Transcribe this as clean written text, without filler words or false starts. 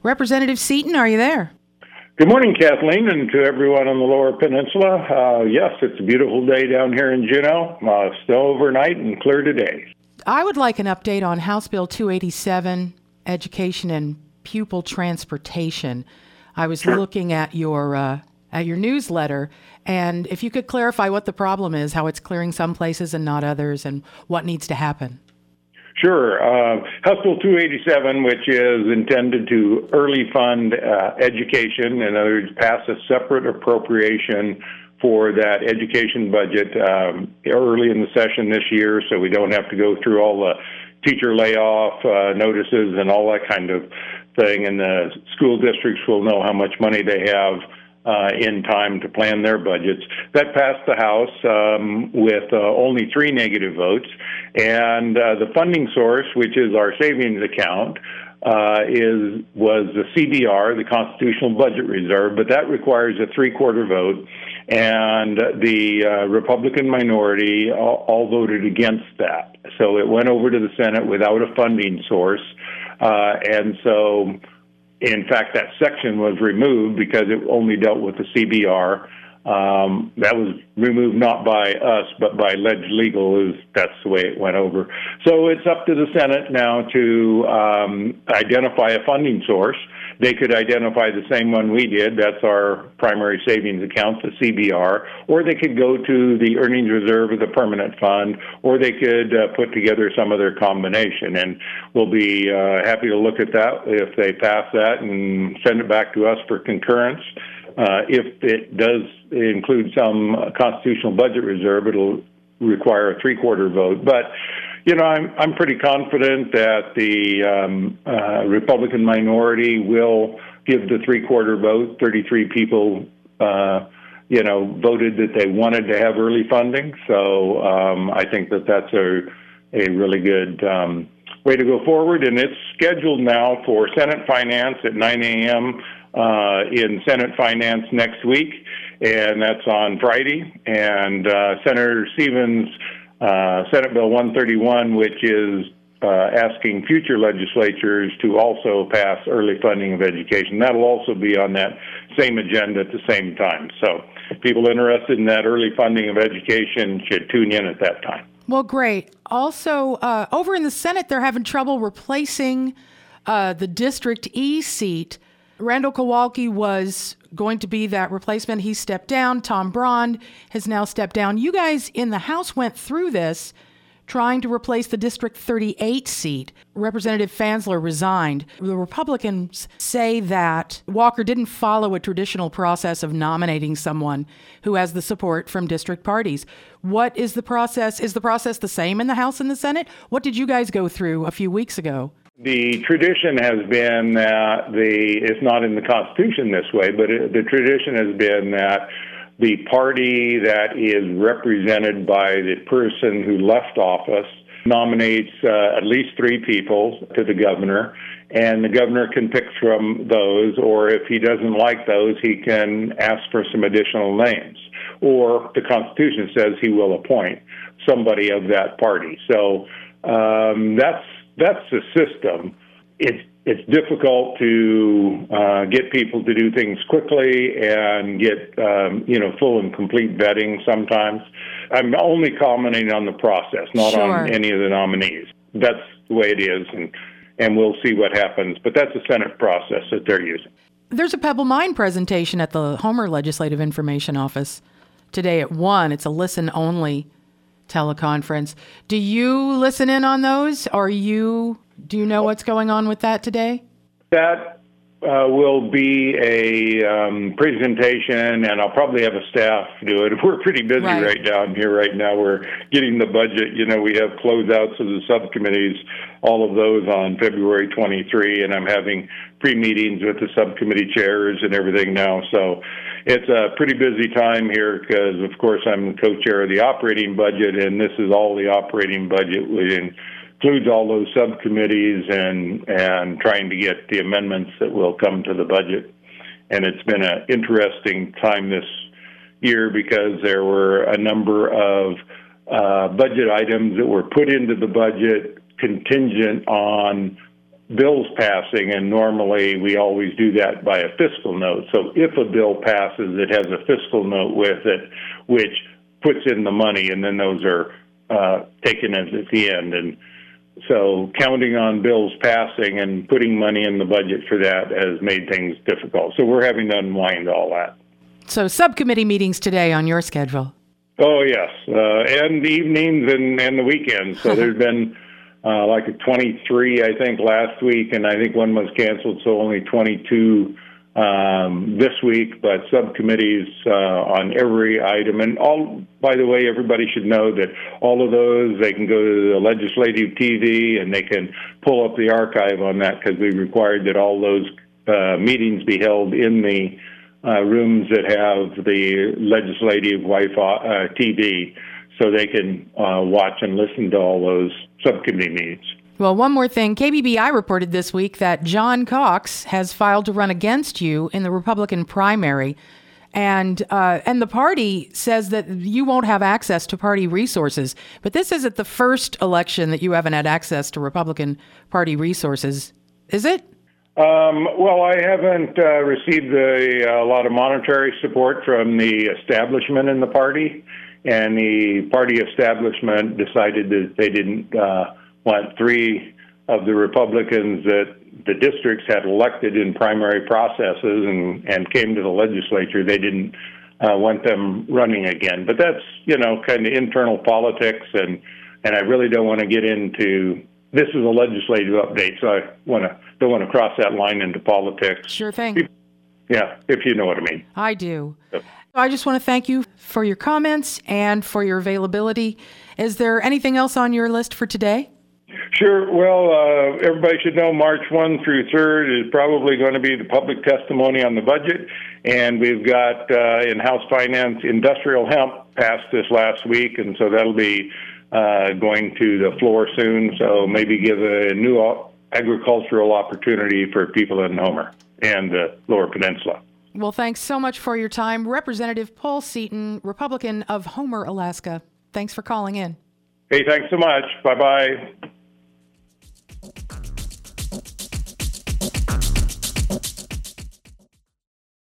Representative Seaton, are you there? Good morning, Kathleen, and to everyone on the Lower Peninsula. Yes, it's a beautiful day down here in Juneau. Snow overnight and clear today. I would like an update on House Bill 287, Education and Pupil Transportation. I was looking at your newsletter, and if you could clarify what the problem is, how it's clearing some places and not others, and what needs to happen. Sure. House Bill 287, which is intended to early fund education, in other words, pass a separate appropriation for that education budget early in the session this year, so we don't have to go through all the teacher layoff notices and all that kind of thing, and the school districts will know how much money they have in time to plan their budgets. That passed the House with only 3 negative votes, and the funding source, which is our savings account, was the CBR, the Constitutional Budget Reserve, but that requires a 3/4 vote, and the Republican minority all voted against that. So it went over to the Senate without a funding source, and so in fact, that section was removed because it only dealt with the CBR. That was removed not by us, but by Ledge Legal. That's the way it went over. So it's up to the Senate now to identify a funding source. They could identify the same one we did. That's our primary savings account, the CBR. Or they could go to the earnings reserve of the permanent fund, or they could put together some other combination. And we'll be happy to look at that if they pass that and send it back to us for concurrence. If it does include some constitutional budget reserve, it'll require a 3/4 vote. But, I'm pretty confident that the Republican minority will give the 3/4 vote. 33 people, voted that they wanted to have early funding. So I think that that's a really good way to go forward. And it's scheduled now for Senate Finance at 9 a.m. In Senate Finance next week, and that's on Friday. And Senator Stevens' Senate Bill 131, which is asking future legislatures to also pass early funding of education. That'll also be on that same agenda at the same time. So people interested in that early funding of education should tune in at that time. Well, great. Also, over in the Senate, they're having trouble replacing the District E seat. Randall Kowalski was going to be that replacement. He stepped down. Tom Braun has now stepped down. You guys in the House went through this trying to replace the District 38 seat. Representative Fansler resigned. The Republicans say that Walker didn't follow a traditional process of nominating someone who has the support from district parties. What is the process? Is the process the same in the House and the Senate? What did you guys go through a few weeks ago? The tradition has been that it's not in the Constitution this way, but the tradition has been that the party that is represented by the person who left office nominates at least 3 people to the governor, and the governor can pick from those, or if he doesn't like those, he can ask for some additional names. Or the Constitution says he will appoint somebody of that party. So that's the system. It's difficult to get people to do things quickly and get full and complete vetting sometimes. I'm only commenting on the process, not on any of the nominees. That's the way it is, and we'll see what happens. But that's the Senate process that they're using. There's a Pebble Mine presentation at the Homer Legislative Information Office today at 1. It's a listen-only teleconference. Do you listen in on those? Do you know what's going on with that today? That will be a presentation, and I'll probably have a staff do it. We're pretty busy right down here right now. We're getting the budget. We have closeouts of the subcommittees, all of those on February 23, and I'm having pre-meetings with the subcommittee chairs and everything now. So it's a pretty busy time here because, of course, I'm the co-chair of the operating budget, and this is all the operating budget, which includes all those subcommittees and trying to get the amendments that will come to the budget. And it's been an interesting time this year because there were a number of budget items that were put into the budget contingent on bills passing, and normally we always do that by a fiscal note. So if a bill passes, it has a fiscal note with it, which puts in the money, and then those are taken at the end. And so counting on bills passing and putting money in the budget for that has made things difficult. So we're having to unwind all that. So subcommittee meetings today on your schedule. Oh, yes, and the evenings and the weekends. So there's been like a 23, I think, last week, and I think one was canceled, so only 22 this week, but subcommittees on every item. And all, by the way, everybody should know that all of those, they can go to the legislative TV and they can pull up the archive on that, because we required that all those meetings be held in the rooms that have the legislative Wi-Fi TV, so they can watch and listen to all those subcommittee meetings. Well, one more thing. KBBI reported this week that John Cox has filed to run against you in the Republican primary, and the party says that you won't have access to party resources. But this isn't the first election that you haven't had access to Republican Party resources, is it? Well, I haven't received a lot of monetary support from the establishment in the party, and the party establishment decided that they didn't want 3 of the Republicans that the districts had elected in primary processes and came to the legislature. They didn't want them running again. But that's, kind of internal politics, and I really don't want to get into. This is a legislative update, so I don't want to cross that line into politics. Sure thing. Yeah, if you know what I mean. I do. Yep. I just want to thank you for your comments and for your availability. Is there anything else on your list for today? Sure. Well, everybody should know March 1 through 3rd is probably going to be the public testimony on the budget. And we've got in House Finance industrial hemp passed this last week, and so that'll be going to the floor soon. So maybe give a new agricultural opportunity for people in Homer and the Lower Peninsula. Well, thanks so much for your time. Representative Paul Seaton, Republican of Homer, Alaska. Thanks for calling in. Hey, thanks so much. Bye-bye.